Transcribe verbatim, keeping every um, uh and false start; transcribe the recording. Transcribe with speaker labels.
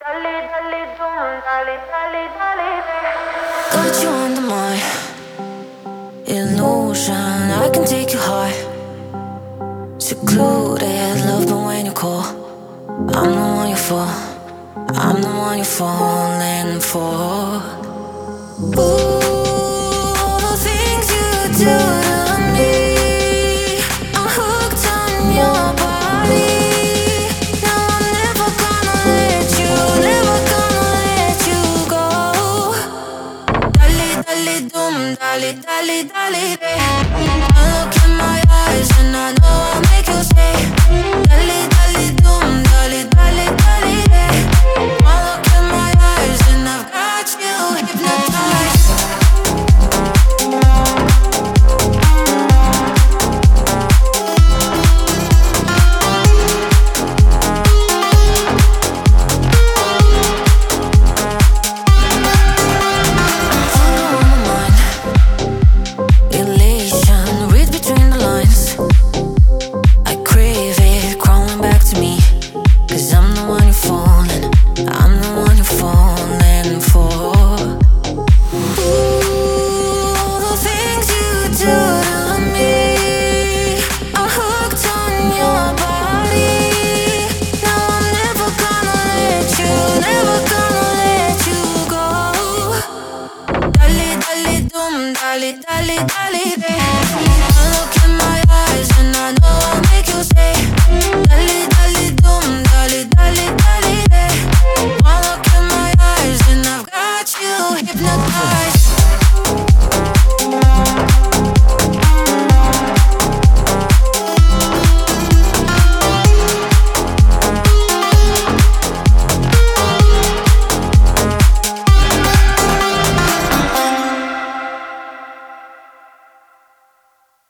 Speaker 1: Got you under my illusion. I can take you high. Secluded, love, but when you call, I'm the one you fall. I'm the one you're falling for. Ooh, the things you do to me, I'm hooked on your body. Now I'm never gonna let you, never gonna let you go. Dale, dale, dum, dale, dale, dale, re. I look in my eyes and I know I'll make you stay. Dale, dale, dum, dale, dale, dale, re. I look in my eyes and I've got you hypnotized. Dale, dale, dale, re.